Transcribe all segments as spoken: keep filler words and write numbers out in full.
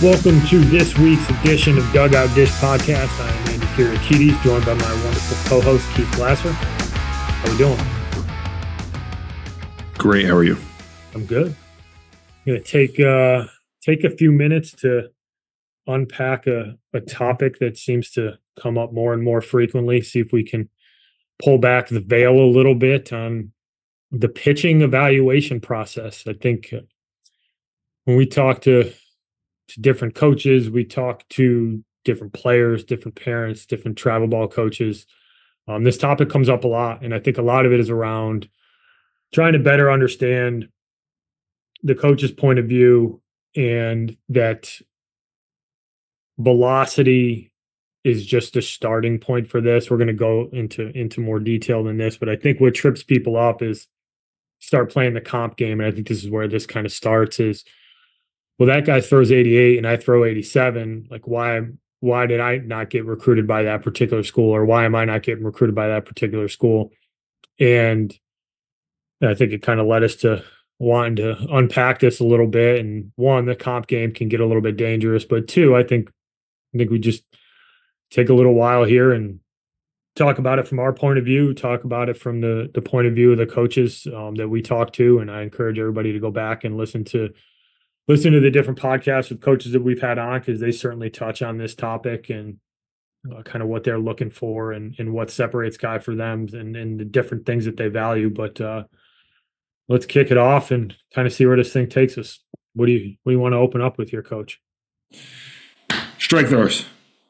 Welcome to this week's edition of Dugout Dish Podcast. I am Andy Kiriakides, joined by my wonderful co-host, Keith Glasser. How we doing? Great. How are you? I'm good. I'm going to take uh, take a few minutes to unpack a, a topic that seems to come up more and more frequently, see if we can pull back the veil a little bit on the pitching evaluation process. I think uh, when we talk to to different coaches, we talk to different players, different parents, different travel ball coaches. Um, this topic comes up a lot, and I think a lot of it is around trying to better understand the coach's point of view, and that velocity is just a starting point for this. We're going to go into into more detail than this, but I think what trips people up is start playing the comp game, and I think this is where this kind of starts is, well, that guy throws eighty-eight and I throw eighty-seven. Like, why why did I not get recruited by that particular school, or why am I not getting recruited by that particular school? And I think it kind of led us to wanting to unpack this a little bit. And one, the comp game can get a little bit dangerous, but two, I think I think we just take a little while here and talk about it from our point of view, talk about it from the the point of view of the coaches um, that we talk to. And I encourage everybody to go back and listen to listen to the different podcasts with coaches that we've had on, because they certainly touch on this topic and uh, kind of what they're looking for and, and what separates guy for them and, and the different things that they value. But uh, let's kick it off and kind of see where this thing takes us. What do you, what do you want to open up with here, Coach? Strike throwers.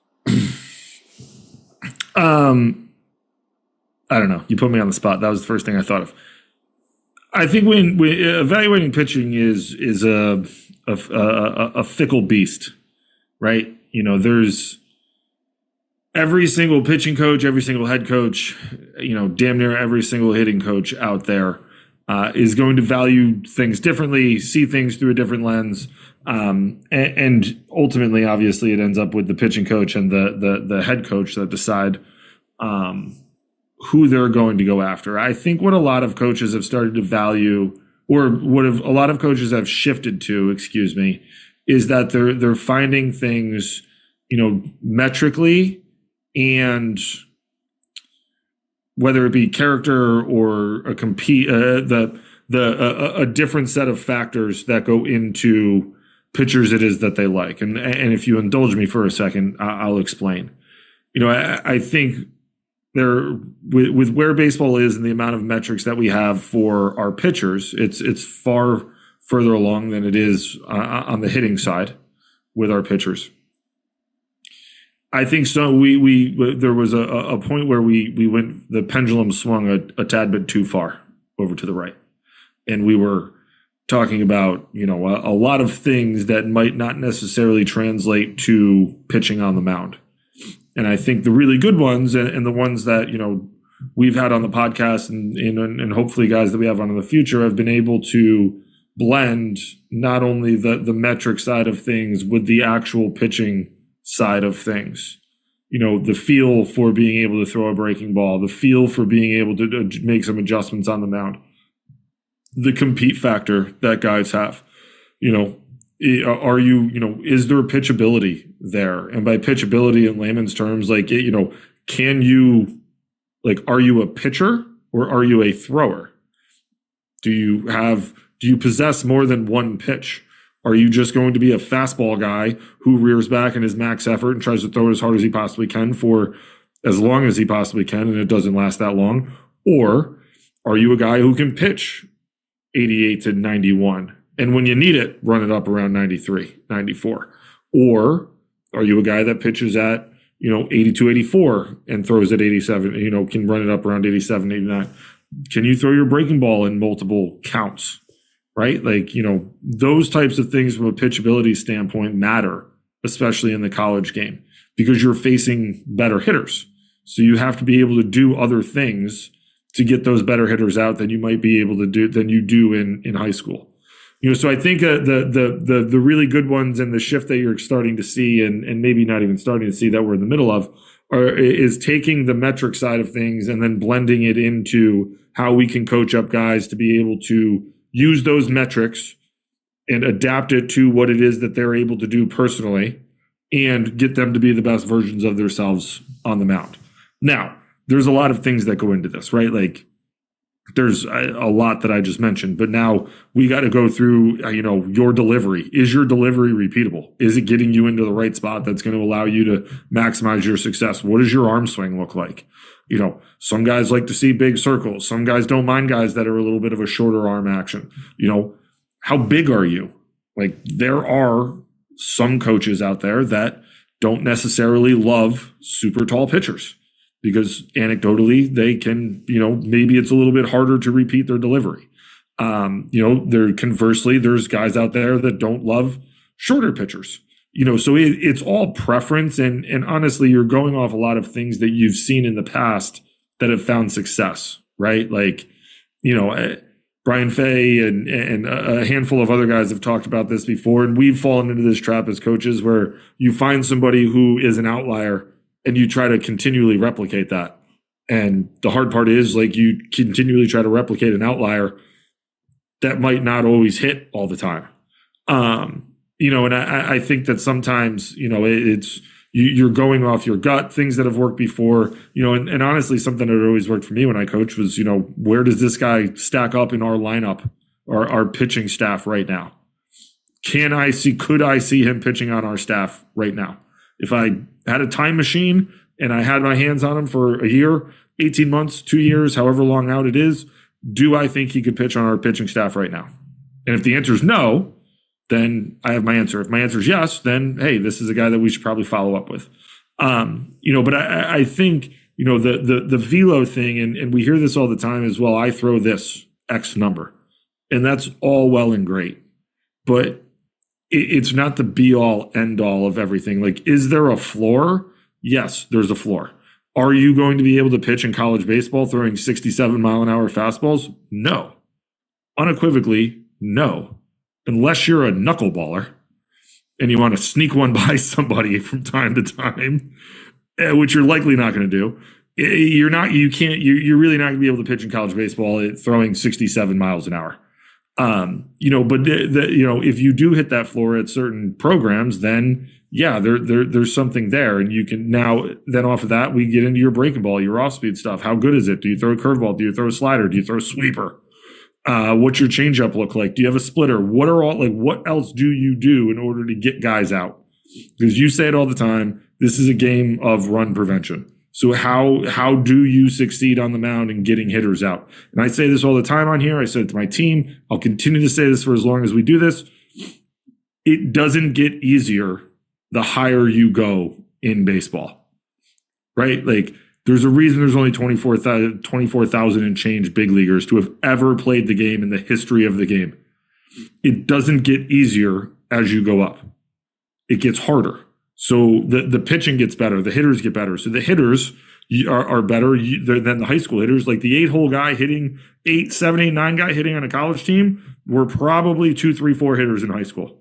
um, I don't know. You put me on the spot. That was the first thing I thought of. I think when, when evaluating pitching is is a a, a a fickle beast, right? You know, there's every single pitching coach, every single head coach, you know, damn near every single hitting coach out there uh, is going to value things differently, see things through a different lens, um, and, and ultimately, obviously, it ends up with the pitching coach and the the the head coach that decide Um, who they're going to go after. I think what a lot of coaches have started to value, or what have, a lot of coaches have shifted to, excuse me, is that they're they're finding things, you know, metrically, and whether it be character or a compete uh, the the a, a different set of factors that go into pitchers it is that they like. And and if you indulge me for a second, I'll explain. You know, I, I think there, with, with where baseball is and the amount of metrics that we have for our pitchers, it's it's far further along than it is uh, on the hitting side with our pitchers. I think so. We we there was a, a point where we we went the pendulum swung a, a tad bit too far over to the right, and we were talking about, you know, a, a lot of things that might not necessarily translate to pitching on the mound. And I think the really good ones and, and the ones that, you know, we've had on the podcast and, and and hopefully guys that we have on in the future have been able to blend not only the, the metric side of things with the actual pitching side of things. You know, the feel for being able to throw a breaking ball, the feel for being able to make some adjustments on the mound, the compete factor that guys have. You know, are you, you know, is there pitchability there? And by pitchability in layman's terms, like, you know, can you, like, are you a pitcher or are you a thrower? Do you have, do you possess more than one pitch? Are you just going to be a fastball guy who rears back in his max effort and tries to throw it as hard as he possibly can for as long as he possibly can, and it doesn't last that long? Or are you a guy who can pitch eighty-eight to ninety-one? And when you need it, run it up around ninety-three, ninety-four. Or are you a guy that pitches at, you know, eighty-two, eighty-four and throws at eighty-seven, you know, can run it up around eighty-seven, eighty-nine? Can you throw your breaking ball in multiple counts, right? Like, you know, those types of things from a pitchability standpoint matter, especially in the college game, because you're facing better hitters. So you have to be able to do other things to get those better hitters out than you might be able to do, than you do in, in high school. You know, so I think uh, the the the the really good ones and the shift that you're starting to see, and and maybe not even starting to see that we're in the middle of, are is taking the metric side of things and then blending it into how we can coach up guys to be able to use those metrics and adapt it to what it is that they're able to do personally and get them to be the best versions of themselves on the mound. Now, there's a lot of things that go into this, right? Like there's a, a lot that I just mentioned, but now we got to go through, uh, you know, your delivery. Is your delivery repeatable? Is it getting you into the right spot that's going to allow you to maximize your success? What does your arm swing look like? You know, some guys like to see big circles. Some guys don't mind guys that are a little bit of a shorter arm action. You know, how big are you? Like there are some coaches out there that don't necessarily love super tall pitchers because anecdotally they can, you know, maybe it's a little bit harder to repeat their delivery. Um, you know, there conversely, there's guys out there that don't love shorter pitchers. You know, so it, it's all preference. And, and honestly, you're going off a lot of things that you've seen in the past that have found success, right? Like, you know, Brian Fay and, and a handful of other guys have talked about this before. And we've fallen into this trap as coaches where you find somebody who is an outlier and you try to continually replicate that. And the hard part is like you continually try to replicate an outlier that might not always hit all the time. Um, You know, and I, I think that sometimes, you know, it, it's you, you're going off your gut, things that have worked before, you know, and, and honestly, something that always worked for me when I coached was, you know, where does this guy stack up in our lineup or our pitching staff right now? Can I see, could I see him pitching on our staff right now? If I had a time machine and I had my hands on him for a year, eighteen months, two years, however long out it is, do I think he could pitch on our pitching staff right now? And if the answer is no, then I have my answer. If my answer is yes, then, hey, this is a guy that we should probably follow up with. Um, you know, but I, I think, you know, the the the velo thing, and, and we hear this all the time as well, I throw this X number. And that's all well and great. But it, it's not the be all end all of everything. Like, is there a floor? Yes, there's a floor. Are you going to be able to pitch in college baseball throwing sixty-seven mile an hour fastballs? No. Unequivocally, no. Unless you're a knuckleballer and you want to sneak one by somebody from time to time, which you're likely not going to do, you're not, you can't, you're really not going to be able to pitch in college baseball at throwing sixty-seven miles an hour. Um, you know, but the, the, you know, if you do hit that floor at certain programs, then yeah, there, there, there's something there. And you can now, then off of that, we get into your breaking ball, your off speed stuff. How good is it? Do you throw a curveball? Do you throw a slider? Do you throw a sweeper? Uh, what's your changeup look like? Do you have a splitter? What are all like? What else do you do in order to get guys out? Because you say it all the time. This is a game of run prevention. So how how do you succeed on the mound in getting hitters out? And I say this all the time on here. I said it to my team. I'll continue to say this for as long as we do this. It doesn't get easier the higher you go in baseball, right? Like. There's a reason there's only twenty-four thousand and change big leaguers to have ever played the game in the history of the game. It doesn't get easier as you go up. It gets harder. So the, the pitching gets better. The hitters get better. So the hitters are, are better than the high school hitters. Like the eight-hole guy hitting, eight, seven, eight, nine guy hitting on a college team were probably two, three, four hitters in high school.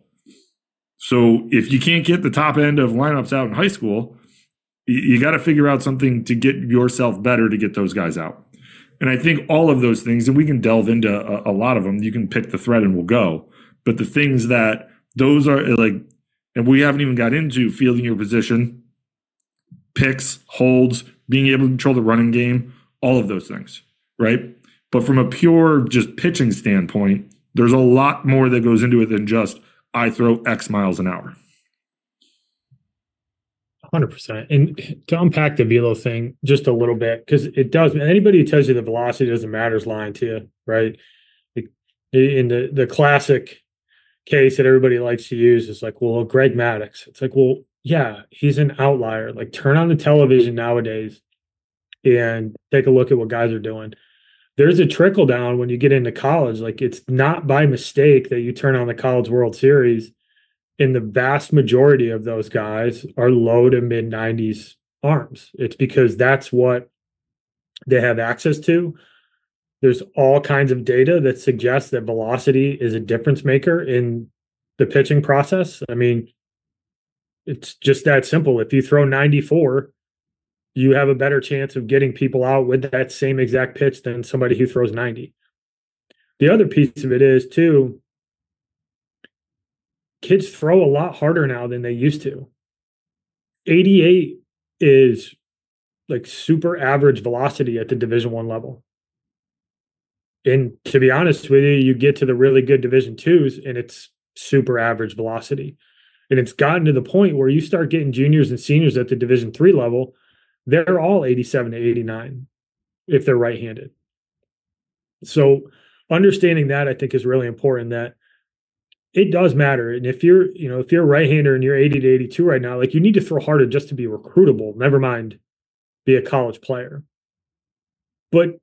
So if you can't get the top end of lineups out in high school, you got to figure out something to get yourself better to get those guys out. And I think all of those things, and we can delve into a, a lot of them, you can pick the thread and we'll go. But the things that those are like, and we haven't even got into fielding your position, picks, holds, being able to control the running game, all of those things, right? But from a pure just pitching standpoint, there's a lot more that goes into it than just I throw X miles an hour. one hundred percent. And to unpack the velo thing just a little bit, because it does, anybody who tells you the velocity doesn't matter is lying to you, right? In the, the classic case that everybody likes to use is like, well, Greg Maddux. It's like, well, yeah, he's an outlier. Like turn on the television nowadays and take a look at what guys are doing. There's a trickle down when you get into college. Like it's not by mistake that you turn on the College World Series. And the vast majority of those guys are low to mid nineties arms. It's because that's what they have access to. There's all kinds of data that suggests that velocity is a difference maker in the pitching process. I mean, it's just that simple. If you throw ninety-four, you have a better chance of getting people out with that same exact pitch than somebody who throws ninety. The other piece of it is, too, kids throw a lot harder now than they used to. eighty-eight is like super average velocity at the Division One level. And to be honest with you, you get to the really good Division Twos and it's super average velocity. And it's gotten to the point where you start getting juniors and seniors at the Division Three level, they're all eighty-seven to eighty-nine if they're right-handed. So understanding that, I think, is really important, that it does matter. And if you're, you know, if you're a right-hander and you're eighty to eighty-two right now, like, you need to throw harder just to be recruitable, never mind be a college player. But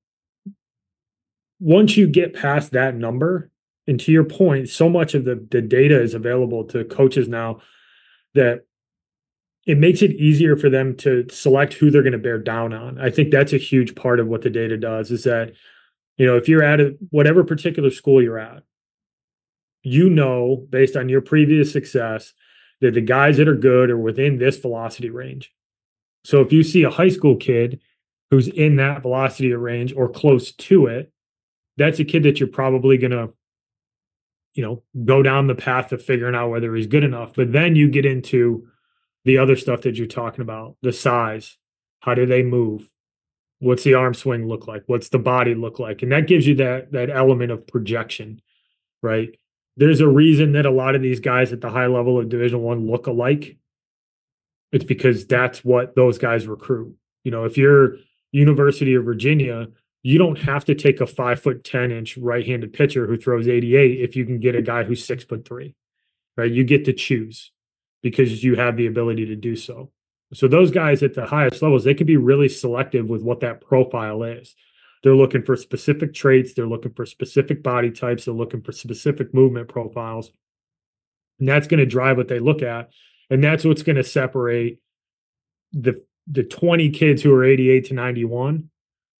once you get past that number, and to your point, so much of the, the data is available to coaches now that it makes it easier for them to select who they're going to bear down on. I think that's a huge part of what the data does, is that, you know, if you're at a, whatever particular school you're at, you know, based on your previous success, that the guys that are good are within this velocity range. So if you see a high school kid who's in that velocity range or close to it, that's a kid that you're probably going to, you know, go down the path of figuring out whether he's good enough. But then you get into the other stuff that you're talking about, the size, how do they move? What's the arm swing look like? What's the body look like? And that gives you that, that element of projection, right? There's a reason that a lot of these guys at the high level of Division One look alike. It's because that's what those guys recruit. You know, if you're University of Virginia, you don't have to take a five foot ten inch right-handed pitcher who throws eighty-eight if you can get a guy who's six foot three, right? You get to choose because you have the ability to do so. So those guys at the highest levels, they can be really selective with what that profile is. They're looking for specific traits. They're looking for specific body types. They're looking for specific movement profiles. And that's going to drive what they look at. And that's what's going to separate the, the twenty kids who are eighty-eight to ninety-one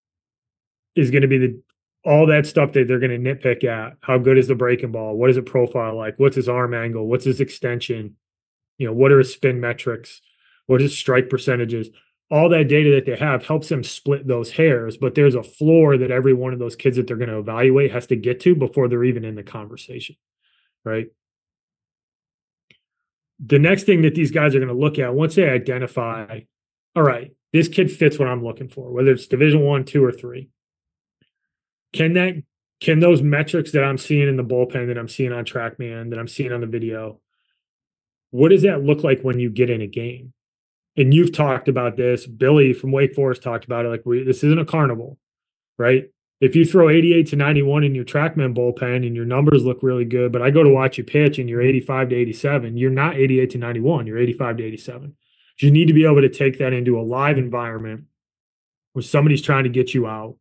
is going to be the all that stuff that they're going to nitpick at. How good is the breaking ball? What is a profile like? What's his arm angle? What's his extension? You know, what are his spin metrics? What is strike percentages? All that data that they have helps them split those hairs, but there's a floor that every one of those kids that they're going to evaluate has to get to before they're even in the conversation, right? The next thing that these guys are going to look at once they identify, all right, this kid fits what I'm looking for, whether it's Division One, two, or three. Can that can those metrics that I'm seeing in the bullpen, that I'm seeing on TrackMan, that I'm seeing on the video, what does that look like when you get in a game? And you've talked about this. Billy from Wake Forest talked about it. Like, we, this isn't a carnival, right? If you throw eighty-eight to ninety-one in your TrackMan bullpen and your numbers look really good, but I go to watch you pitch and you're eighty-five to eighty-seven, you're not eighty-eight to ninety-one, you're eighty-five to eighty-seven. So you need to be able to take that into a live environment where somebody's trying to get you out,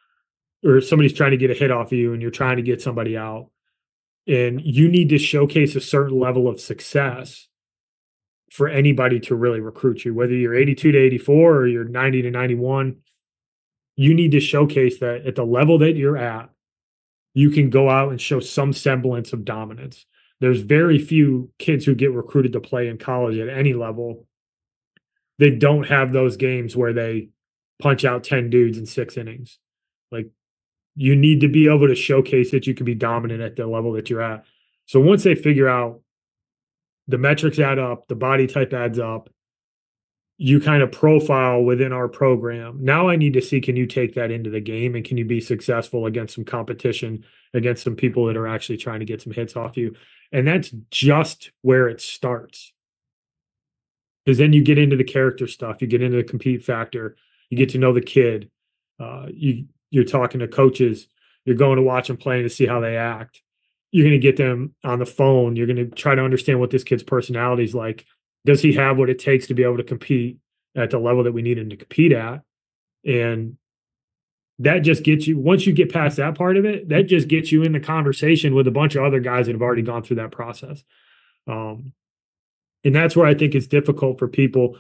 or somebody's trying to get a hit off of you and you're trying to get somebody out. And you need to showcase a certain level of success for anybody to really recruit you, whether you're eighty-two to eighty-four or you're ninety to ninety-one. You need to showcase that at the level that you're at, you can go out and show some semblance of dominance. There's very few kids who get recruited to play in college at any level. They don't have those games where they punch out ten dudes in six innings. Like, you need to be able to showcase that you can be dominant at the level that you're at. So once they figure out the metrics add up, the body type adds up, you kind of profile within our program. Now I need to see, can you take that into the game and can you be successful against some competition, against some people that are actually trying to get some hits off you? And that's just where it starts. Because then you get into the character stuff, you get into the compete factor, you get to know the kid, uh, you, you're talking to coaches, you're going to watch them play to see how they act. You're going to get them on the phone. You're going to try to understand what this kid's personality is like. Does he have what it takes to be able to compete at the level that we need him to compete at? And that just gets you, once you get past that part of it, that just gets you in the conversation with a bunch of other guys that have already gone through that process. Um, and that's where I think it's difficult for people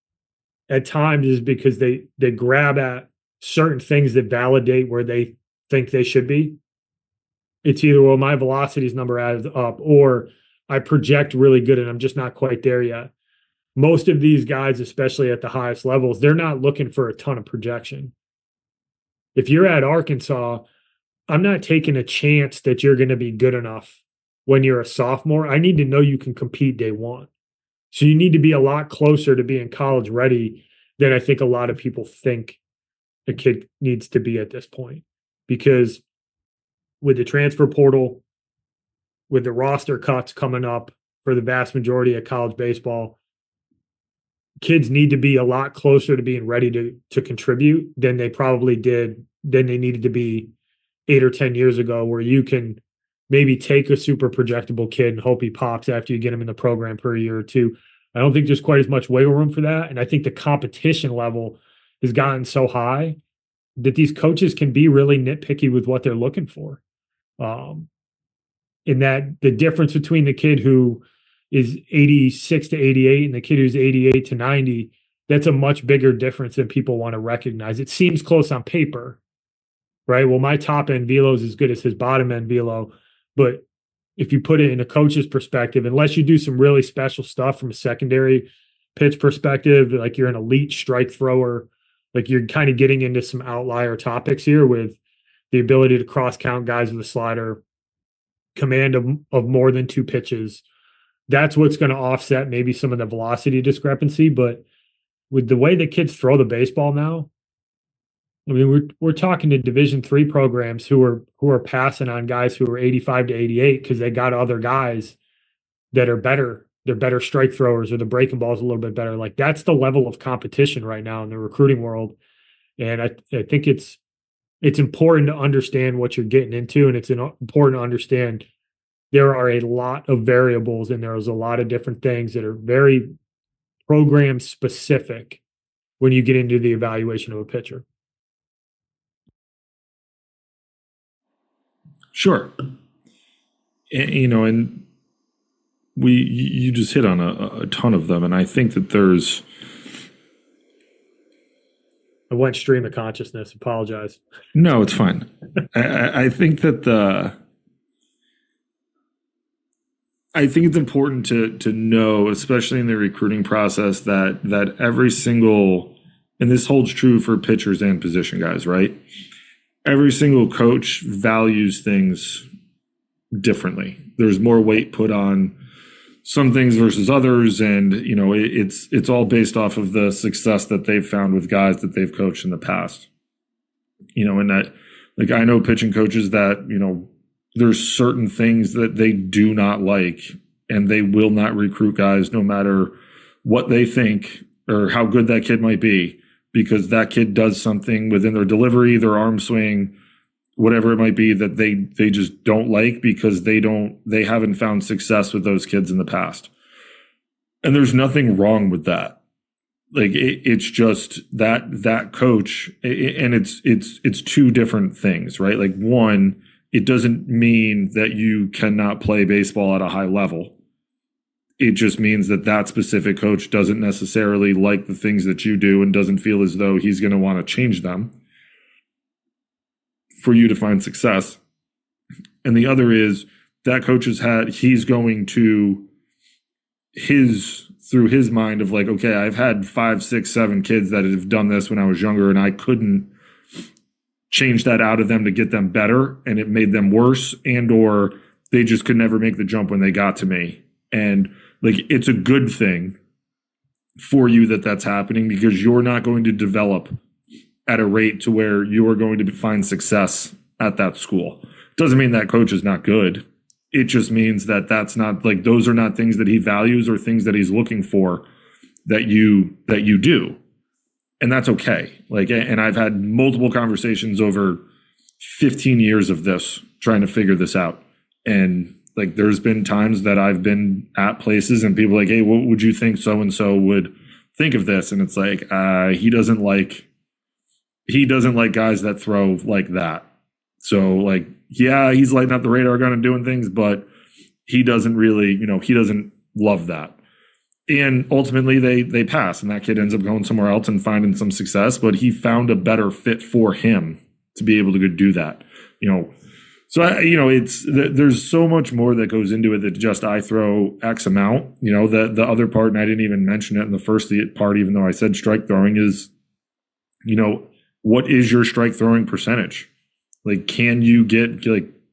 at times, is because they they grab at certain things that validate where they think they should be. It's either, well, my velocities number adds up, or I project really good and I'm just not quite there yet. Most of these guys, especially at the highest levels, they're not looking for a ton of projection. If you're at Arkansas, I'm not taking a chance that you're going to be good enough when you're a sophomore, I need to know you can compete day one. So you need to be a lot closer to being college ready than I think a lot of people think a kid needs to be at this point. Because with the transfer portal, with the roster cuts coming up for the vast majority of college baseball, kids need to be a lot closer to being ready to to contribute than they probably did than they needed to be eight or ten years ago, where you can maybe take a super projectable kid and hope he pops after you get him in the program for a year or two. I don't think there's quite as much wiggle room for that. And I think the competition level has gotten so high that these coaches can be really nitpicky with what they're looking for. Um, in that the difference between the kid who is eighty-six to eighty-eight and the kid who's eighty-eight to ninety, that's a much bigger difference than people want to recognize. It seems close on paper, right? Well, my top end velo is as good as his bottom end velo, but if you put it in a coach's perspective, unless you do some really special stuff from a secondary pitch perspective, like you're an elite strike thrower, like you're kind of getting into some outlier topics here with the ability to cross count guys with a slider, command of, of more than two pitches. That's what's going to offset maybe some of the velocity discrepancy. But with the way that kids throw the baseball now, I mean, we're we're talking to Division three programs who are who are passing on guys who are eighty-five to eighty-eight because they got other guys that are better. They're better strike throwers, or the breaking ball's a little bit better. Like that's the level of competition right now in the recruiting world, and I I think it's it's important to understand what you're getting into, and it's important to understand there are a lot of variables and there's a lot of different things that are very program specific when you get into the evaluation of a pitcher. Sure. And, you know, and we you just hit on a, a ton of them, and I think that there's. I went stream of consciousness. Apologize. No, it's fine. I, I think that the. I think it's important to to know, especially in the recruiting process, that that every single, and this holds true for pitchers and position guys, right? Every single coach values things differently. There's more weight put on some things versus others, and you know it, it's it's all based off of the success that they've found with guys that they've coached in the past. You know, and that, like, I know pitching coaches that, you know, there's certain things that they do not like, and they will not recruit guys no matter what they think or how good that kid might be, because that kid does something within their delivery, their arm swing, whatever it might be, that they they just don't like because they don't they haven't found success with those kids in the past. And there's nothing wrong with that. Like it, it's just that that coach, and it's it's it's two different things, right? Like, one, it doesn't mean that you cannot play baseball at a high level. It just means that that specific coach doesn't necessarily like the things that you do and doesn't feel as though he's going to want to change them for you to find success. And the other is that coach has had, he's going to his, through his mind of like, okay, I've had five, six, seven kids that have done this when I was younger, and I couldn't change that out of them to get them better, and it made them worse, and or they just could never make the jump when they got to me. And like, it's a good thing for you that that's happening, because you're not going to develop at a rate to where you are going to find success at that school. Doesn't mean that coach is not good. It just means that that's not, like, those are not things that he values or things that he's looking for that you that you do. And that's okay. Like, and I've had multiple conversations over fifteen years of this, trying to figure this out. And like, there's been times that I've been at places and people are like, hey, what would you think so-and-so would think of this? And it's like, uh, he doesn't like, he doesn't like guys that throw like that. So like, yeah, he's lighting up the radar gun and doing things, but he doesn't really, you know, he doesn't love that. And ultimately they they pass, and that kid ends up going somewhere else and finding some success, but he found a better fit for him to be able to go do that. You know, so I, you know, it's there's so much more that goes into it than just I throw X amount. You know, the the other part, and I didn't even mention it in the first part, even though I said strike throwing, is, you know, what is your strike throwing percentage? Like, can you get, like,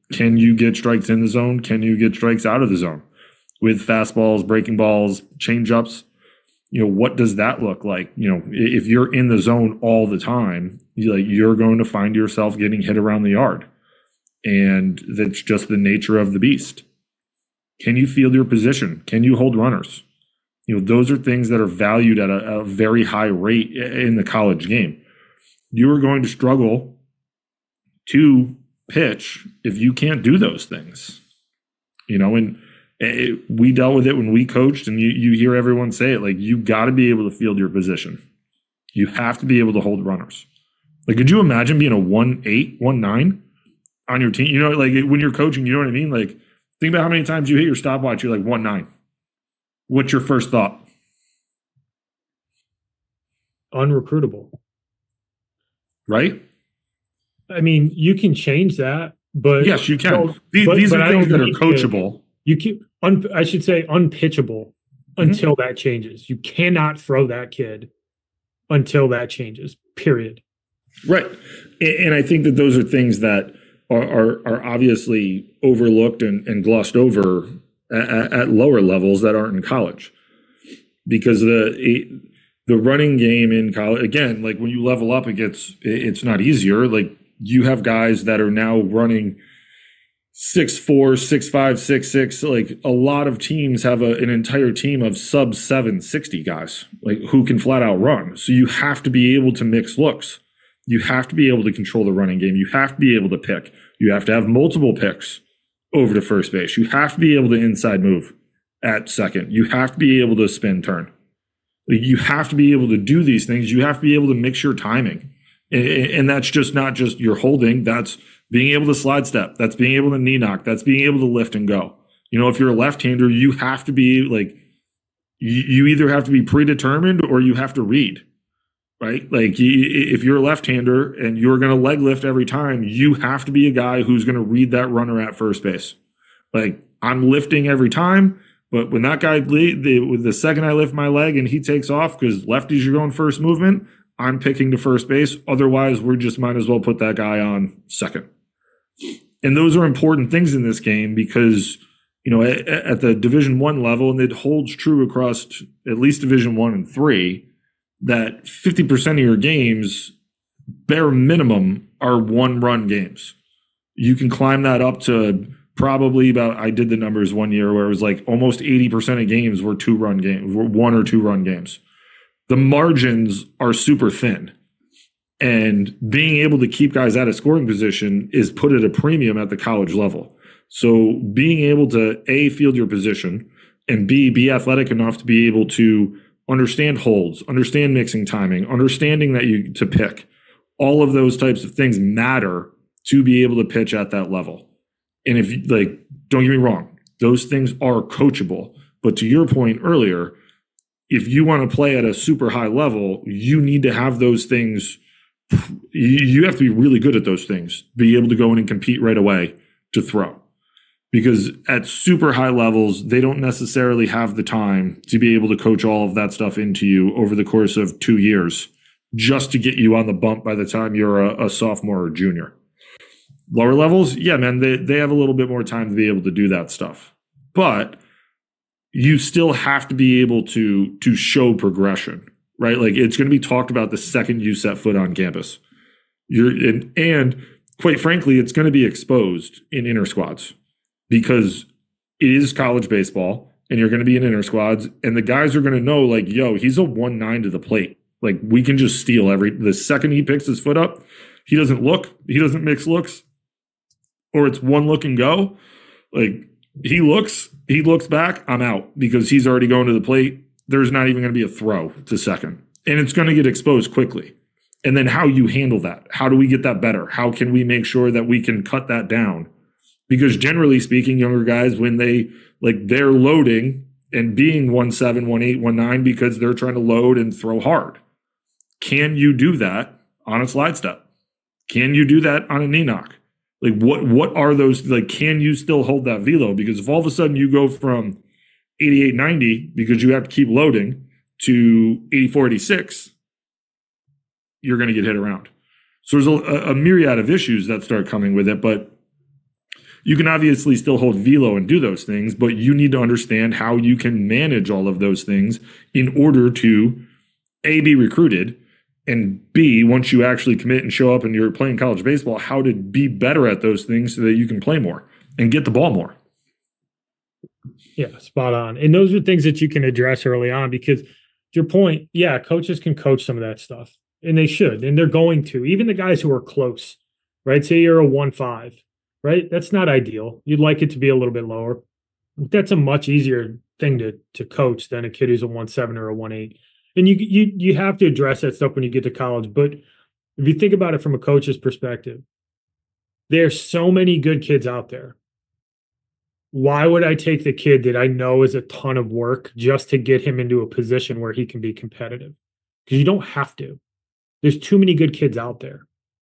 Can you get strikes in the zone? Can you get strikes out of the zone with fastballs, breaking balls, changeups? You know, what does that look like? You know, if you're in the zone all the time, you like you're going to find yourself getting hit around the yard. And that's just the nature of the beast. Can you field your position? Can you hold runners? You know, those are things that are valued at a, a very high rate in the college game. You are going to struggle to pitch if you can't do those things. You know, and it, we dealt with it when we coached, and you, you hear everyone say it, like, you got to be able to field your position. You have to be able to hold runners. Like, could you imagine being a one eight, one nine on your team? You know, like when you're coaching, you know what I mean? Like, think about how many times you hit your stopwatch, you're like one nine. What's your first thought? Unrecruitable. Right? I mean, you can change that, but yes, you can. So, these but, these but are things that are coachable. To, you keep, un, I should say, unpitchable mm-hmm. until that changes. You cannot throw that kid until that changes. Period. Right, and, and I think that those are things that are are, are obviously overlooked and, and glossed over at, at lower levels that aren't in college, because the the running game in college, again, like when you level up, it gets it's not easier. Like, you have guys that are now running six four, six five, six six. Like, a lot of teams have a, an entire team of sub seven sixty guys, like, who can flat out run. So you have to be able to mix looks. You have to be able to control the running game. You have to be able to pick. You have to have multiple picks over to first base. You have to be able to inside move at second. You have to be able to spin turn. Like, you have to be able to do these things. You have to be able to mix your timing. And that's just not just your holding. That's being able to slide step. That's being able to knee knock. That's being able to lift and go. You know, if you're a left-hander, you have to be like, you either have to be predetermined or you have to read, right? Like, if you're a left-hander and you're going to leg lift every time, you have to be a guy who's going to read that runner at first base. Like, I'm lifting every time, but when that guy, the, the second I lift my leg and he takes off, because lefties are going first movement, I'm picking to first base. Otherwise, we just might as well put that guy on second. And those are important things in this game because, you know, at, at the Division One level, and it holds true across at least Division One and Three, that fifty percent of your games, bare minimum, are one-run games. You can climb that up to probably about, I did the numbers one year where it was like almost eighty percent of games were two-run games, were one or two-run games. The margins are super thin, and being able to keep guys out of scoring position is put at a premium at the college level. So being able to A, field your position, and B, be athletic enough to be able to understand holds, understand mixing timing, understanding that you to pick, all of those types of things matter to be able to pitch at that level. And if, like, don't get me wrong, those things are coachable. But to your point earlier, if you want to play at a super high level, you need to have those things. You have to be really good at those things, be able to go in and compete right away to throw. Because at super high levels, they don't necessarily have the time to be able to coach all of that stuff into you over the course of two years just to get you on the bump by the time you're a, a sophomore or junior. Lower levels, yeah, man, they, they have a little bit more time to be able to do that stuff. But you still have to be able to to show progression, right? Like, it's going to be talked about the second you set foot on campus. You're and, and quite frankly, it's going to be exposed in inter squads because it is college baseball and you're going to be in inter squads, and the guys are going to know, like, yo, he's a one nine to the plate. Like, we can just steal every the second he picks his foot up, he doesn't look, he doesn't mix looks, or it's one look and go. Like, he looks, he looks back, I'm out, because he's already going to the plate. There's not even going to be a throw to second. And it's going to get exposed quickly. And then how you handle that. How do we get that better? How can we make sure that we can cut that down? Because generally speaking, younger guys, when they, like, they're loading and being one seven, one eight, one nine because they're trying to load and throw hard. Can you do that on a slide step? Can you do that on a knee knock? Like, what what are those, like, can you still hold that velo? Because if all of a sudden you go from eighty-eight ninety because you have to keep loading to eighty-four eighty-six, you're going to get hit around. So there's a, a myriad of issues that start coming with it. But You can obviously still hold velo and do those things, but you need to understand how you can manage all of those things in order to A, be recruited, and B, once you actually commit and show up and you're playing college baseball, how to be better at those things so that you can play more and get the ball more. Yeah, spot on. And those are things that you can address early on because to your point, yeah, coaches can coach some of that stuff and they should, and they're going to, even the guys who are close, right? Say you're a one five, right? That's not ideal. You'd like it to be a little bit lower. That's a much easier thing to to coach than a kid who's a one seven or a one eight. And you you you have to address that stuff when you get to college. But if you think about it from a coach's perspective, there's so many good kids out there. Why would I take the kid that I know is a ton of work just to get him into a position where he can be competitive? Because you don't have to. There's too many good kids out there.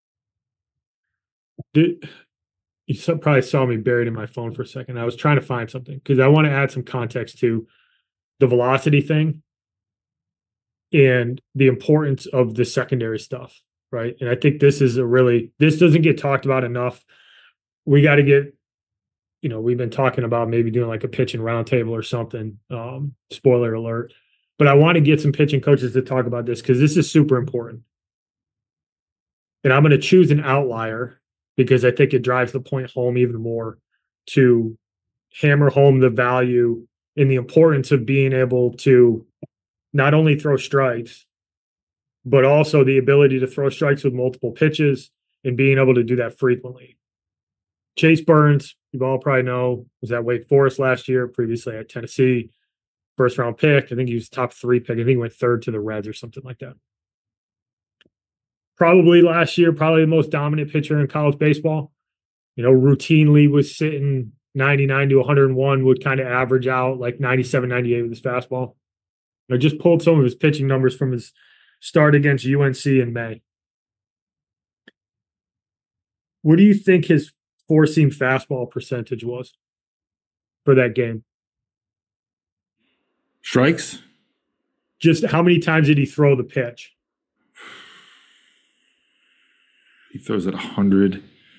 The, you saw, probably saw me buried in my phone for a second. I was trying to find something because I want to add some context to the velocity thing and the importance of the secondary stuff, right? And I think this is a really, this doesn't get talked about enough. We got to get, you know, we've been talking about maybe doing like a pitching roundtable or something. Um, spoiler alert. But I want to get some pitching coaches to talk about this because this is super important. And I'm going to choose an outlier because I think it drives the point home even more to hammer home the value and the importance of being able to not only throw strikes, but also the ability to throw strikes with multiple pitches and being able to do that frequently. Chase Burns, you all probably know, was at Wake Forest last year, previously at Tennessee. First round pick. I think he was top three pick. I think he went third to the Reds or something like that. Probably last year, probably the most dominant pitcher in college baseball. You know, routinely was sitting ninety-nine to one oh one, would kind of average out like ninety-seven, ninety-eight with his fastball. I just pulled some of his pitching numbers from his start against U N C in May. What do you think his four-seam fastball percentage was for that game? Strikes? Just how many times did he throw the pitch? He throws it one hundred.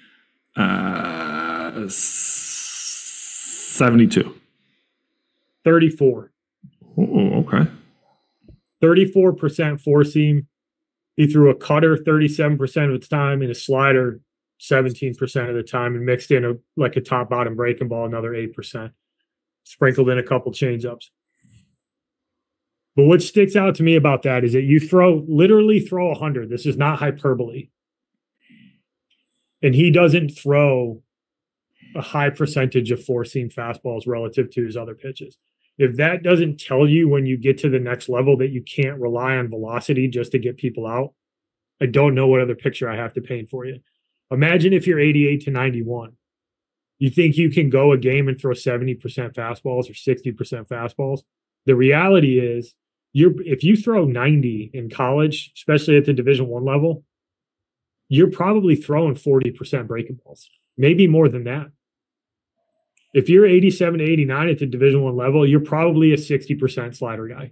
Uh, seventy-two. thirty-four. Oh, okay. thirty-four percent four-seam. He threw a cutter thirty-seven percent of the time and a slider seventeen percent of the time and mixed in a like a top-bottom breaking ball another eight percent. Sprinkled in a couple change-ups. But what sticks out to me about that is that you throw, literally throw one hundred. This is not hyperbole. And he doesn't throw a high percentage of four-seam fastballs relative to his other pitches. If that doesn't tell you when you get to the next level that you can't rely on velocity just to get people out, I don't know what other picture I have to paint for you. Imagine if you're eighty-eight to ninety-one. You think you can go a game and throw seventy percent fastballs or sixty percent fastballs? The reality is, you're if you throw ninety in college, especially at the Division One level, you're probably throwing forty percent breaking balls, maybe more than that. If you're eighty-seven to eighty-nine at the Division One level, you're probably a sixty percent slider guy.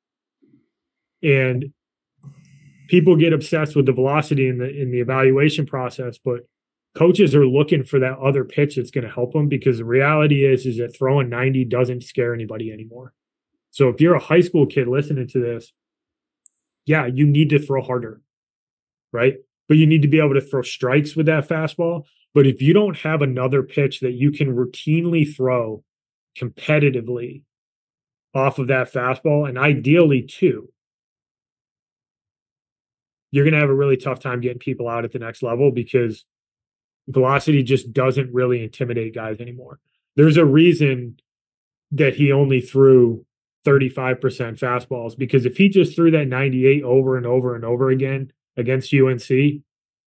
And people get obsessed with the velocity in the in the evaluation process, but coaches are looking for that other pitch that's going to help them because the reality is, is that throwing ninety doesn't scare anybody anymore. So if you're a high school kid listening to this, yeah, you need to throw harder, right? But you need to be able to throw strikes with that fastball. But if you don't have another pitch that you can routinely throw competitively off of that fastball, and ideally two, you're going to have a really tough time getting people out at the next level because velocity just doesn't really intimidate guys anymore. There's a reason that he only threw thirty-five percent fastballs, because if he just threw that ninety-eight over and over and over again against U N C,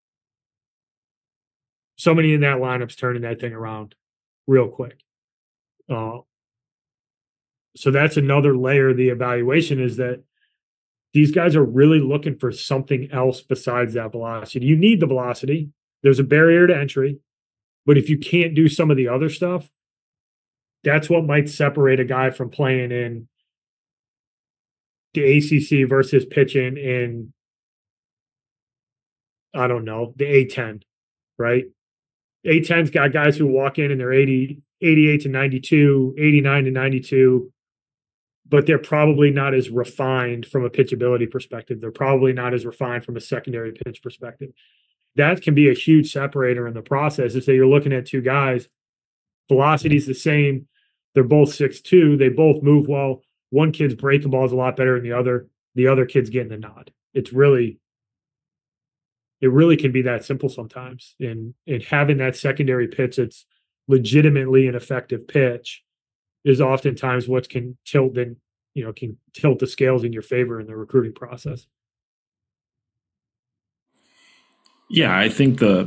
somebody in that lineup's turning that thing around real quick. Uh, so that's another layer of the evaluation, is that these guys are really looking for something else besides that velocity. You need the velocity. There's a barrier to entry. But if you can't do some of the other stuff, that's what might separate a guy from playing in the A C C versus pitching in, I don't know, the A ten, right? A ten's got guys who walk in and they're eighty, eighty-eight to ninety-two, eighty-nine to ninety-two, but they're probably not as refined from a pitchability perspective. They're probably not as refined from a secondary pitch perspective. That can be a huge separator in the process. Is that you're looking at two guys, velocity's the same. They're both six two. They both move well. One kid's breaking balls a lot better than the other. The other kid's getting the nod. It's really, it really can be that simple sometimes. And, and having that secondary pitch that's legitimately an effective pitch is oftentimes what can tilt and, you know, can tilt the scales in your favor in the recruiting process. Yeah, I think the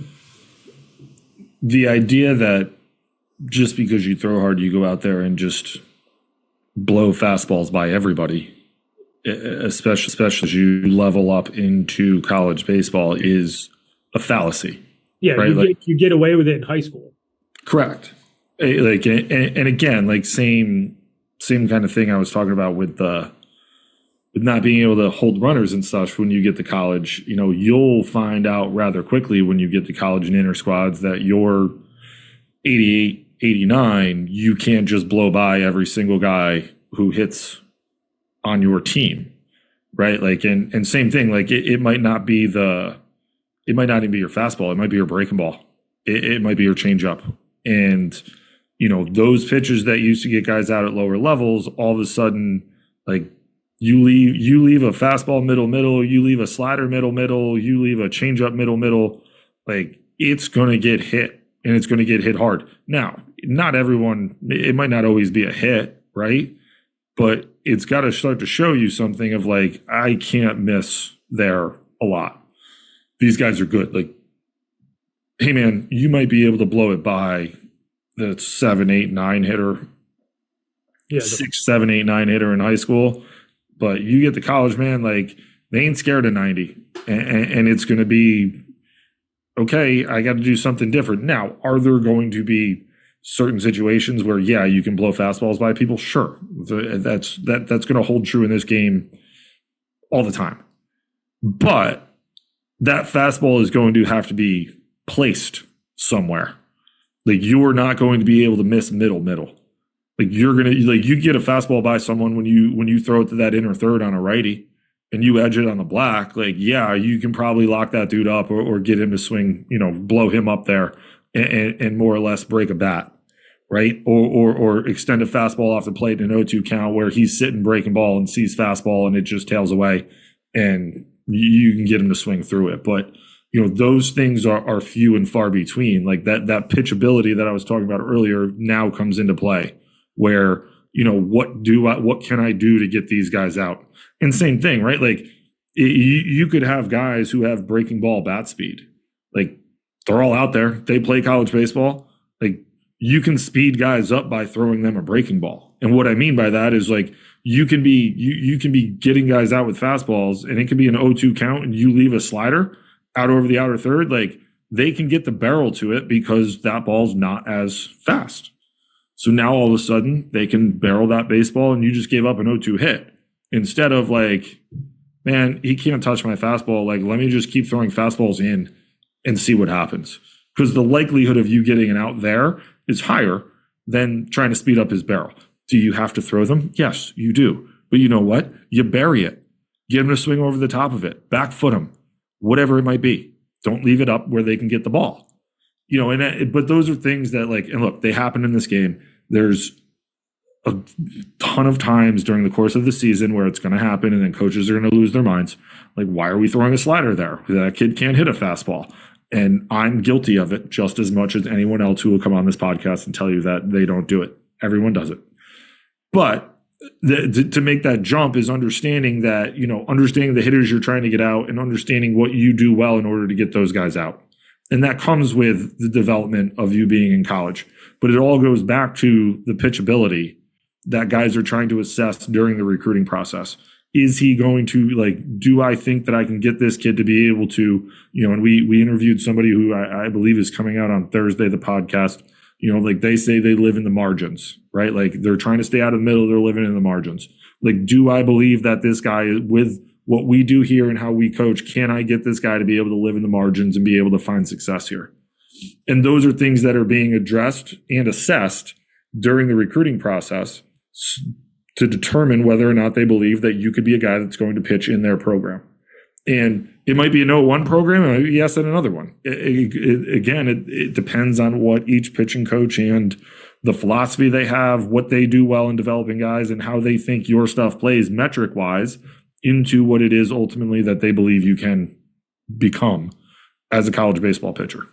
the idea that just because you throw hard, you go out there and just blow fastballs by everybody, especially especially as you level up into college baseball, is a fallacy. Yeah, right? you, Like, get, you get away with it in high school. correct. Eh, Like, and, and again, like same same kind of thing I was talking about with the with not being able to hold runners and such when you get to college. You know, you'll find out rather quickly when you get to college and inter squads that you're eighty-eight, eighty-nine, you can't just blow by every single guy who hits on your team, right? Like, and and same thing, like it, it might not be the, it might not even be your fastball. It might be your breaking ball. It, it might be your changeup. And, you know, those pitches that used to get guys out at lower levels, all of a sudden, like, you leave you leave a fastball middle middle, you leave a slider middle middle, you leave a changeup middle middle, like it's gonna get hit and it's gonna get hit hard. Now, not everyone, it might not always be a hit, right? But it's got to start to show you something of like, I can't miss there a lot. These guys are good. Like, hey man, you might be able to blow it by the seven, eight, nine hitter, Yeah, the, six, seven, eight, nine hitter in high school. But you get to college, man, like they ain't scared of ninety. And, and it's going to be, okay, I got to do something different. Now, are there going to be certain situations where, yeah, you can blow fastballs by people? Sure. That's that that's going to hold true in this game all the time. But that fastball is going to have to be placed somewhere. Like, you're not going to be able to miss middle middle. Like, you're gonna like you get a fastball by someone when you when you throw it to that inner third on a righty and you edge it on the black. Like, yeah, you can probably lock that dude up or, or get him to swing, you know, blow him up there and, and, and more or less break a bat, right? Or or or extend a fastball off the plate in an oh two count where he's sitting breaking ball and sees fastball and it just tails away and you can get him to swing through it. But you know, those things are, are few and far between. Like that that pitchability that I was talking about earlier now comes into play. Where, you know, what do I, what can I do to get these guys out? And same thing, right? Like it, you, you could have guys who have breaking ball bat speed. Like they're all out there. They play college baseball. Like you can speed guys up by throwing them a breaking ball. And what I mean by that is like you can be, you, you can be getting guys out with fastballs and it can be an oh two count and you leave a slider out over the outer third. Like they can get the barrel to it because that ball's not as fast. So now all of a sudden they can barrel that baseball and you just gave up an oh two hit instead of like, man, he can't touch my fastball. Like, let me just keep throwing fastballs in and see what happens. Because the likelihood of you getting an out there is higher than trying to speed up his barrel. Do you have to throw them? Yes, you do. But you know what? You bury it. Get him to swing over the top of it. Back foot him. Whatever it might be. Don't leave it up where they can get the ball. You know, and that, but those are things that like, and look, they happen in this game. There's a ton of times during the course of the season where it's going to happen and then coaches are going to lose their minds. Like, why are we throwing a slider there? That kid can't hit a fastball. And I'm guilty of it just as much as anyone else who will come on this podcast and tell you that they don't do it. Everyone does it. But the, to, to make that jump is understanding that, you know, understanding the hitters you're trying to get out and understanding what you do well in order to get those guys out. And that comes with the development of you being in college. But it all goes back to the pitchability that guys are trying to assess during the recruiting process. Is he going to, like, do I think that I can get this kid to be able to, you know, and we we interviewed somebody who I, I believe is coming out on Thursday, the podcast, you know, like they say they live in the margins, right? Like they're trying to stay out of the middle, they're living in the margins. Like, do I believe that this guy, with what we do here and how we coach, can I get this guy to be able to live in the margins and be able to find success here? And those are things that are being addressed and assessed during the recruiting process to determine whether or not they believe that you could be a guy that's going to pitch in their program. And it might be a no at one program, and a yes at another one. It, it, again, it, it depends on what each pitching coach and the philosophy they have, what they do well in developing guys, and how they think your stuff plays metric-wise into what it is ultimately that they believe you can become as a college baseball pitcher.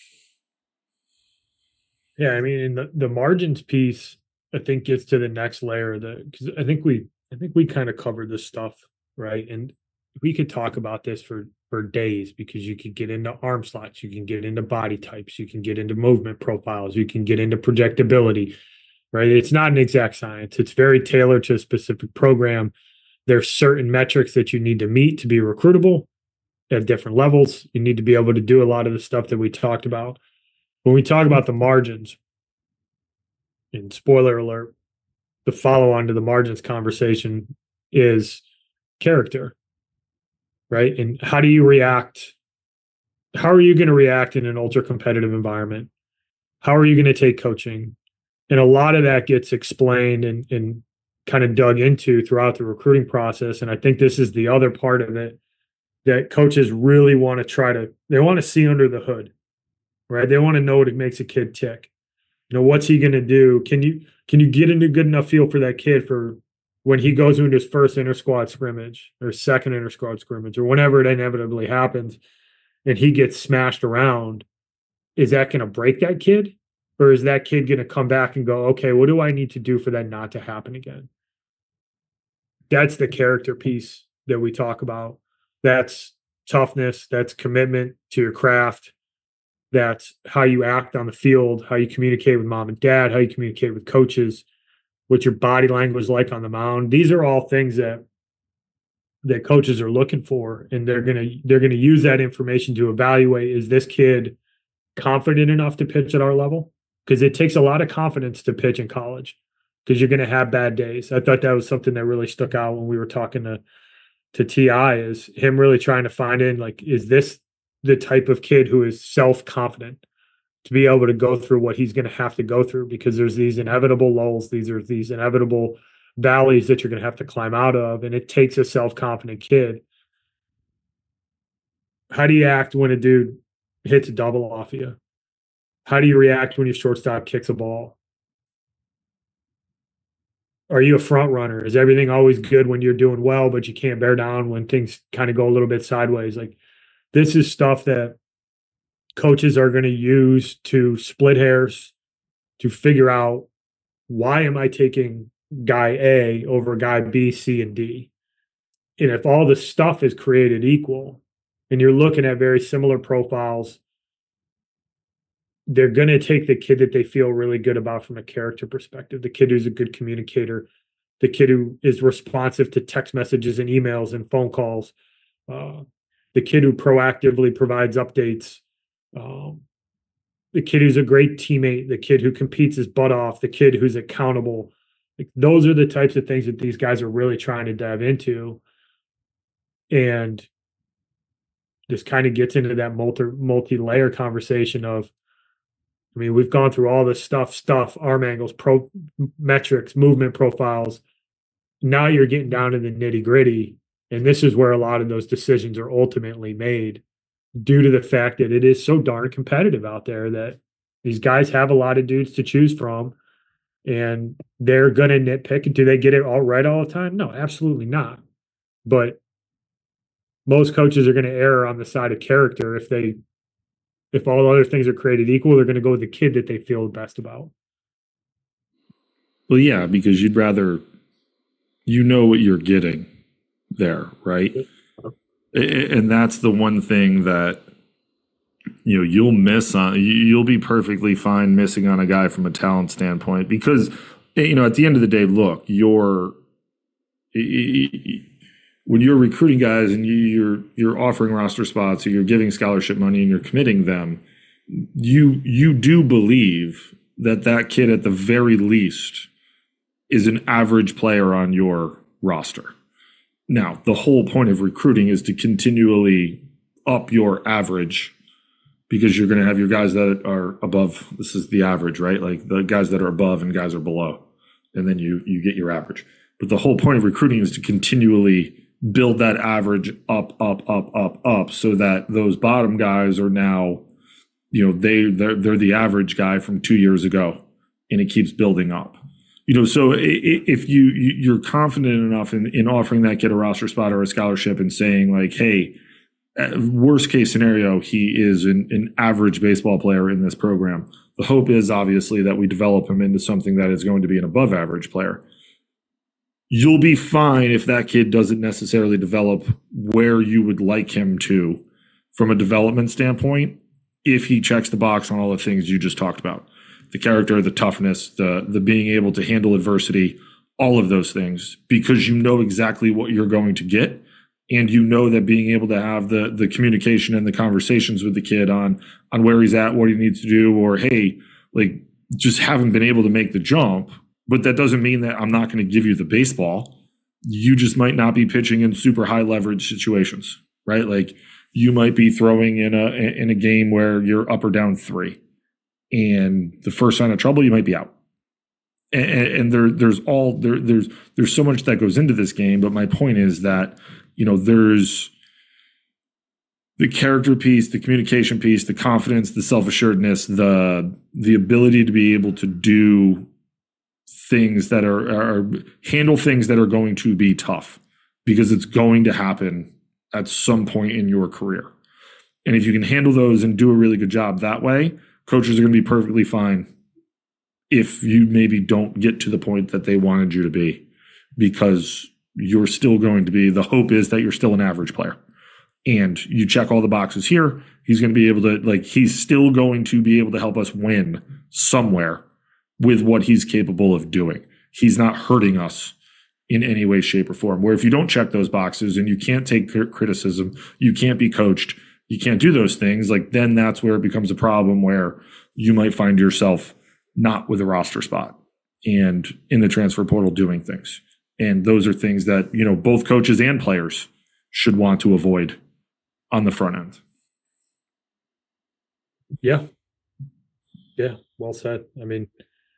Yeah, I mean, the, the margins piece, I think, gets to the next layer. That because I think we, I think we kind of covered this stuff, right? And we could talk about this for for days because you could get into arm slots, you can get into body types, you can get into movement profiles, you can get into projectability, right? It's not an exact science. It's very tailored to a specific program. There's certain metrics that you need to meet to be recruitable at different levels. You need to be able to do a lot of the stuff that we talked about. When we talk about the margins, and spoiler alert, the follow on to the margins conversation is character. Right. And how do you react? How are you going to react in an ultra competitive environment? How are you going to take coaching? And a lot of that gets explained and, and kind of dug into throughout the recruiting process. And I think this is the other part of it that coaches really want to try to, they want to see under the hood, right? They want to know what makes a kid tick. You know, what's he going to do? Can you, can you get a good enough feel for that kid for when he goes into his first inter-squad scrimmage or second inter-squad scrimmage or whenever it inevitably happens and he gets smashed around, is that going to break that kid? Or is that kid going to come back and go, okay, what do I need to do for that not to happen again? That's the character piece that we talk about. That's toughness. That's commitment to your craft. That's how you act on the field, how you communicate with mom and dad, how you communicate with coaches, what your body language is like on the mound. These are all things that that coaches are looking for, and they're gonna they're gonna use that information to evaluate, is this kid confident enough to pitch at our level? Because it takes a lot of confidence to pitch in college, because you're gonna have bad days. I thought that was something that really stuck out when we were talking to to T I, is him really trying to find in, like, is this the type of kid who is self-confident to be able to go through what he's going to have to go through, because there's these inevitable lulls, these are these inevitable valleys that you're going to have to climb out of, and it takes a self-confident kid. How do you act when a dude hits a double off you? How do you react when your shortstop kicks a ball? Are you a front runner? Is everything always good when you're doing well, but you can't bear down when things kind of go a little bit sideways? Like, this is stuff that coaches are going to use to split hairs, to figure out, why am I taking guy A over guy B, C, and D? And if all the stuff is created equal and you're looking at very similar profiles, they're going to take the kid that they feel really good about from a character perspective, the kid who's a good communicator, the kid who is responsive to text messages and emails and phone calls, uh, the kid who proactively provides updates, um, the kid who's a great teammate, the kid who competes his butt off, the kid who's accountable. Like, those are the types of things that these guys are really trying to dive into. And this kind of gets into that multi multi-layer conversation of, I mean, we've gone through all this stuff, stuff, arm angles, pro metrics, movement profiles. Now you're getting down to the nitty gritty. And this is where a lot of those decisions are ultimately made, due to the fact that it is so darn competitive out there that these guys have a lot of dudes to choose from, and they're going to nitpick. Do they get it all right all the time? No, absolutely not. But most coaches are going to err on the side of character. If they, if all other things are created equal, they're going to go with the kid that they feel the best about. Well, yeah, because you'd rather, you know what you're getting there, right? And that's the one thing that, you know, you'll miss on, you'll be perfectly fine missing on a guy from a talent standpoint, because, you know, at the end of the day, look, you're, when you're recruiting guys and you're, you're offering roster spots, or you're giving scholarship money and you're committing them, you, you do believe that that kid at the very least is an average player on your roster. Now, the whole point of recruiting is to continually up your average because you're going to have your guys that are above. This is the average, right? Like the guys that are above and guys are below, and then you you get your average. But the whole point of recruiting is to continually build that average up, up, up, up, up, so that those bottom guys are now, you know, they they're, they're the average guy from two years ago, and it keeps building up. You know, so if you you're confident enough in, in offering that kid a roster spot or a scholarship and saying like, hey, worst case scenario, he is an, an average baseball player in this program. The hope is obviously that we develop him into something that is going to be an above average player. You'll be fine if that kid doesn't necessarily develop where you would like him to from a development standpoint, if he checks the box on all the things you just talked about. The character, the toughness, the the being able to handle adversity, all of those things, because you know exactly what you're going to get. And you know that being able to have the the communication and the conversations with the kid on on where he's at, what he needs to do, or hey, like just haven't been able to make the jump. But that doesn't mean that I'm not going to give you the baseball. You just might not be pitching in super high leverage situations, right? Like you might be throwing in a in a game where you're up or down three, and the first sign of trouble, you might be out. And, and there there's all there there's there's so much that goes into this game. But my point is that, you know, there's the character piece, the communication piece, the confidence, the self-assuredness, the the ability to be able to do things that are, are handle things that are going to be tough, because it's going to happen at some point in your career. And if you can handle those and do a really good job that way, coaches are going to be perfectly fine if you maybe don't get to the point that they wanted you to be, because you're still going to be, the hope is that you're still an average player. And you check all the boxes here, he's going to be able to, like, he's still going to be able to help us win somewhere with what he's capable of doing. He's not hurting us in any way, shape, or form. Where if you don't check those boxes and you can't take criticism, you can't be coached, you can't do those things, like then that's where it becomes a problem, where you might find yourself not with a roster spot and in the transfer portal doing things. And those are things that, you know, both coaches and players should want to avoid on the front end. Yeah. Yeah. Well said. I mean,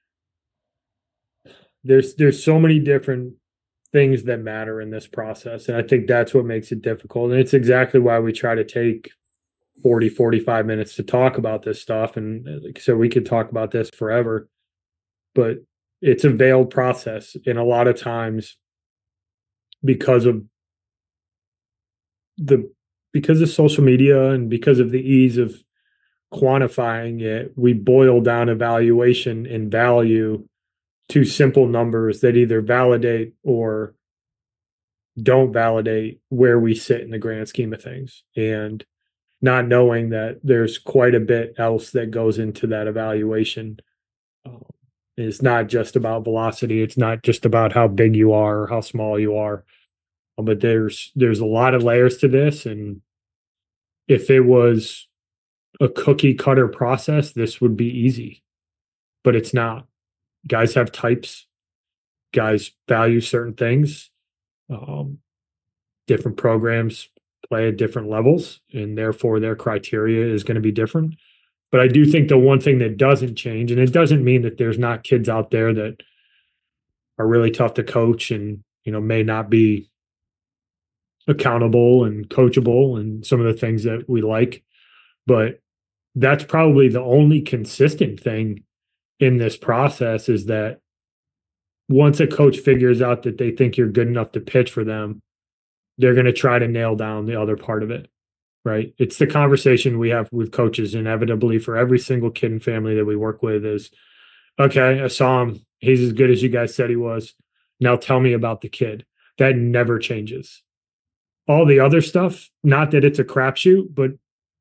there's, there's so many different things that matter in this process. And I think that's what makes it difficult. And it's exactly why we try to take forty, forty-five minutes to talk about this stuff. And so we could talk about this forever, but it's a veiled process. And a lot of times, because of the, because of social media and because of the ease of quantifying it, we boil down evaluation and value to simple numbers that either validate or don't validate where we sit in the grand scheme of things. And not knowing that there's quite a bit else that goes into that evaluation. Um, it's not just about velocity. It's not just about how big you are or how small you are. Um, but there's there's a lot of layers to this. And if it was a cookie cutter process, this would be easy. But it's not. Guys have types. Guys value certain things. Um, different programs play at different levels, and therefore their criteria is going to be different. But I do think the one thing that doesn't change, and it doesn't mean that there's not kids out there that are really tough to coach and, you know, may not be accountable and coachable and some of the things that we like. But that's probably the only consistent thing in this process, is that once a coach figures out that they think you're good enough to pitch for them, they're going to try to nail down the other part of it, right? It's the conversation we have with coaches inevitably for every single kid and family that we work with is, okay, I saw him. He's as good as you guys said he was. Now tell me about the kid. That never changes. All the other stuff, not that it's a crapshoot, but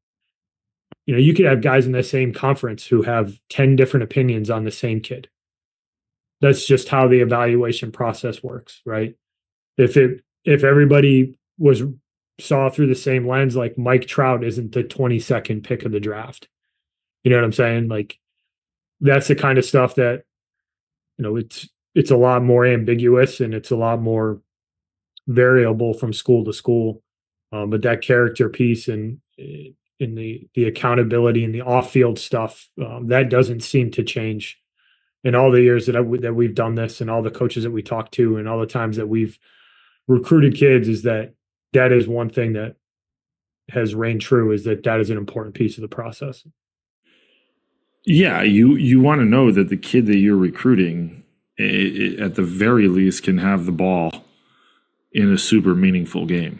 you know, you could have guys in the same conference who have ten different opinions on the same kid. That's just how the evaluation process works, right? If it if everybody was saw through the same lens, like Mike Trout isn't the twenty-second pick of the draft. You know what I'm saying? Like that's the kind of stuff that, you know, it's it's a lot more ambiguous and it's a lot more variable from school to school. Um, but that character piece and in the the accountability and the off field stuff, um, that doesn't seem to change in all the years that I that we've done this, and all the coaches that we talk to, and all the times that we've recruited kids. Is that that is one thing that has reigned true, is that that is an important piece of the process. Yeah, you you want to know that the kid that you're recruiting, i i at the very least, can have the ball in a super meaningful game.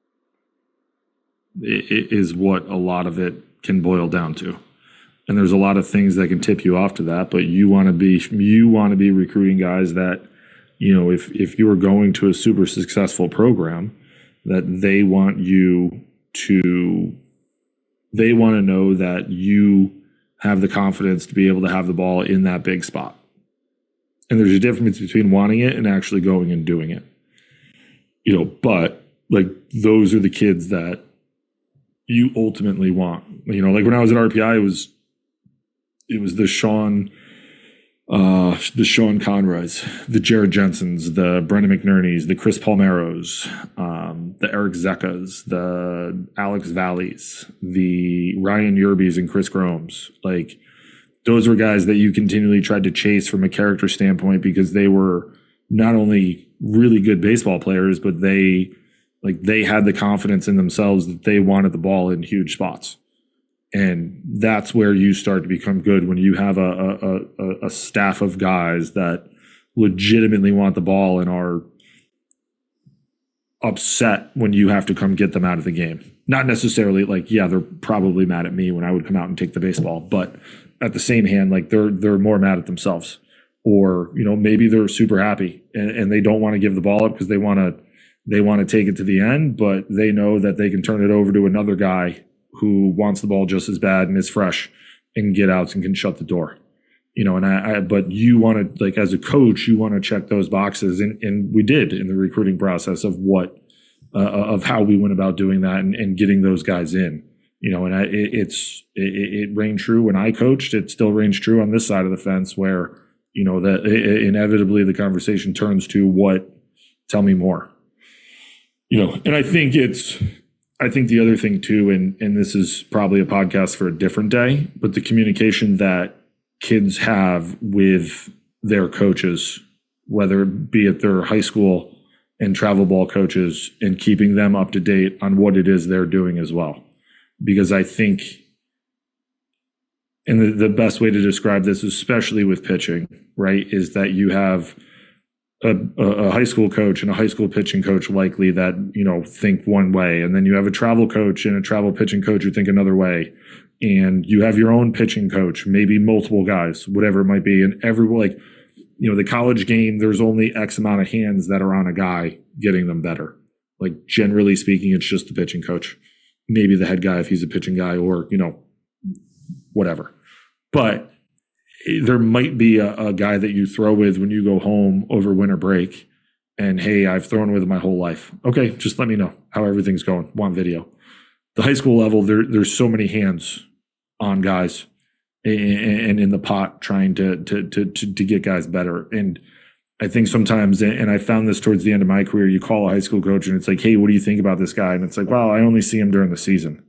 It, it is what a lot of it can boil down to. And there's a lot of things that can tip you off to that, but you want to be you want to be recruiting guys that, you know, if if you are going to a super successful program, that they want you to they want to know that you have the confidence to be able to have the ball in that big spot. And there's a difference between wanting it and actually going and doing it. You know, but like those are the kids that you ultimately want. You know, like when I was at R P I, it was it was the Sean uh the Sean Conrads, the Jared Jensens, the Brendan McNerney's, the Chris Palmeros, um, the Eric Zekas, the Alex Valleys, the Ryan Yerbys and Chris Gromes. Like those were guys that you continually tried to chase from a character standpoint, because they were not only really good baseball players, but they like they had the confidence in themselves that they wanted the ball in huge spots. And that's where you start to become good, when you have a, a, a, a staff of guys that legitimately want the ball and are upset when you have to come get them out of the game. Not necessarily like, yeah, they're probably mad at me when I would come out and take the baseball, but at the same hand, like they're they're more mad at themselves. Or, you know, maybe they're super happy and, and they don't want to give the ball up because they want to they want to take it to the end, but they know that they can turn it over to another guy who wants the ball just as bad and is fresh and get outs and can shut the door. You know, and I, I but you want to, like, as a coach, you want to check those boxes. And, and we did in the recruiting process of what, uh, of how we went about doing that and, and getting those guys in, you know, and I, it, it's, it, it reigned true when I coached. It still reigns true on this side of the fence where, you know, that inevitably the conversation turns to what, tell me more, you know, and I think it's, I think the other thing too, and, and this is probably a podcast for a different day, but the communication that kids have with their coaches, whether it be it their high school and travel ball coaches, and keeping them up to date on what it is they're doing as well. Because I think, and the, the best way to describe this, especially with pitching, right, is that you have A, a high school coach and a high school pitching coach likely that, you know, think one way. And then you have a travel coach and a travel pitching coach who think another way. And you have your own pitching coach, maybe multiple guys, whatever it might be. And every, like, you know, the college game, there's only X amount of hands that are on a guy getting them better. Like, generally speaking, it's just the pitching coach, maybe the head guy if he's a pitching guy, or, you know, whatever. But there might be a, a guy that you throw with when you go home over winter break, and, hey, I've thrown with him my whole life. Okay, just let me know how everything's going. Want video. The high school level, there, there's so many hands on guys and, and in the pot trying to, to to to to get guys better. And I think sometimes, and I found this towards the end of my career, you call a high school coach and it's like, hey, what do you think about this guy? And it's like, well, I only see him during the season.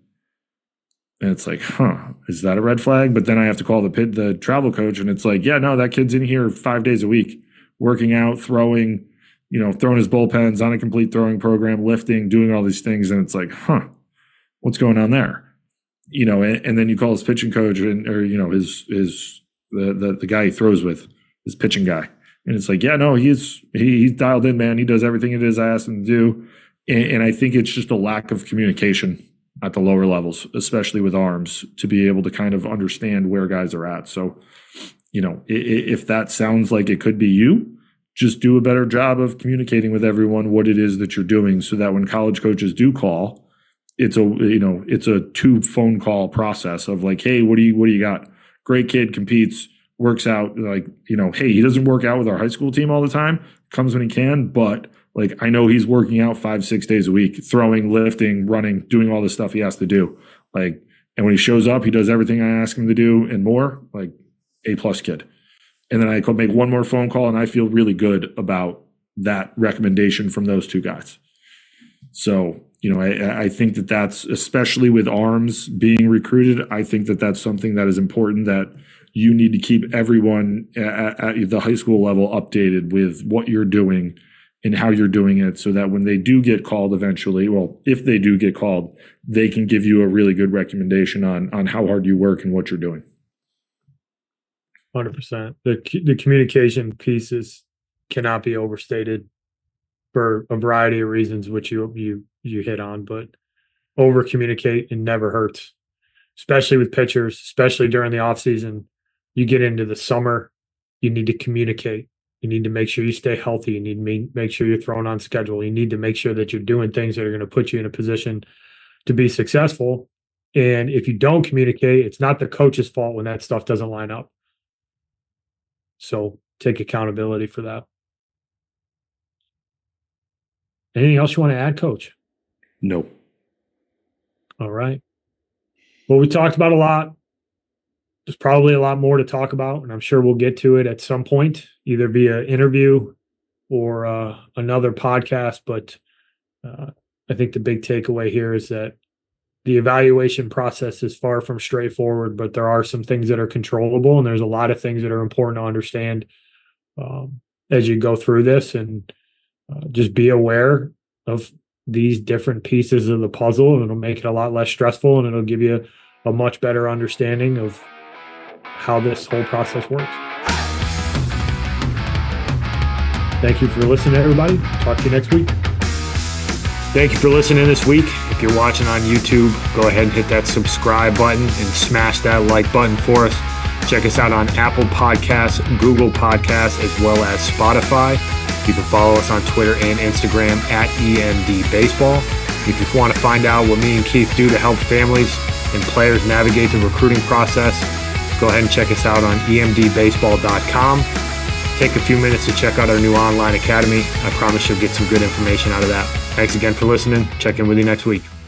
And it's like, huh, is that a red flag? But then I have to call the pit, the travel coach, and it's like, yeah, no, that kid's in here five days a week, working out, throwing, you know, throwing his bullpens, on a complete throwing program, lifting, doing all these things. And it's like, huh, what's going on there? You know, and, and then you call his pitching coach, and, or, you know, his, his, the, the, the guy he throws with, his pitching guy. And it's like, yeah, no, he's, he, he's dialed in, man. He does everything it is I asked him to do. And, and I think it's just a lack of communication at the lower levels, especially with arms, to be able to kind of understand where guys are at. So, you know, if that sounds like it could be you, just do a better job of communicating with everyone what it is that you're doing, so that when college coaches do call, it's a, you know, it's a two phone call process of like, hey, what do you, what do you got? Great kid, competes, works out. Like, you know, hey, he doesn't work out with our high school team all the time, comes when he can, but like, I know he's working out five, six days a week, throwing, lifting, running, doing all the stuff he has to do. Like, and when he shows up, he does everything I ask him to do and more. Like, A plus kid. And then I could make one more phone call, and I feel really good about that recommendation from those two guys. So, you know, I, I think that that's, especially with arms being recruited, I think that that's something that is important, that you need to keep everyone at, at the high school level updated with what you're doing and how you're doing it, so that when they do get called eventually, well, if they do get called, they can give you a really good recommendation on, on how hard you work and what you're doing. one hundred percent. The, the communication pieces cannot be overstated for a variety of reasons, which you, you, you hit on, but over communicate and never hurts, especially with pitchers, especially during the off season. You get into the summer, you need to communicate. You need to make sure you stay healthy. You need to make sure you're thrown on schedule. You need to make sure that you're doing things that are going to put you in a position to be successful. And if you don't communicate, it's not the coach's fault when that stuff doesn't line up. So take accountability for that. Anything else you want to add, Coach? No. All right. Well, we talked about a lot. There's probably a lot more to talk about, and I'm sure we'll get to it at some point, either via interview or uh, another podcast. But uh, I think the big takeaway here is that the evaluation process is far from straightforward, but there are some things that are controllable, and there's a lot of things that are important to understand um, as you go through this. And uh, just be aware of these different pieces of the puzzle, and it'll make it a lot less stressful, and it'll give you a much better understanding of how this whole process works. Thank you for listening, everybody. Talk to you next week. Thank you for listening this week. If you're watching on YouTube, go ahead and hit that subscribe button and smash that like button for us. Check us out on Apple Podcasts, Google Podcasts, as well as Spotify. You can follow us on Twitter and Instagram at E M D Baseball. If you want to find out what me and Keith do to help families and players navigate the recruiting process, go ahead and check us out on E M D baseball dot com. Take a few minutes to check out our new online academy. I promise you'll get some good information out of that. Thanks again for listening. Check in with you next week.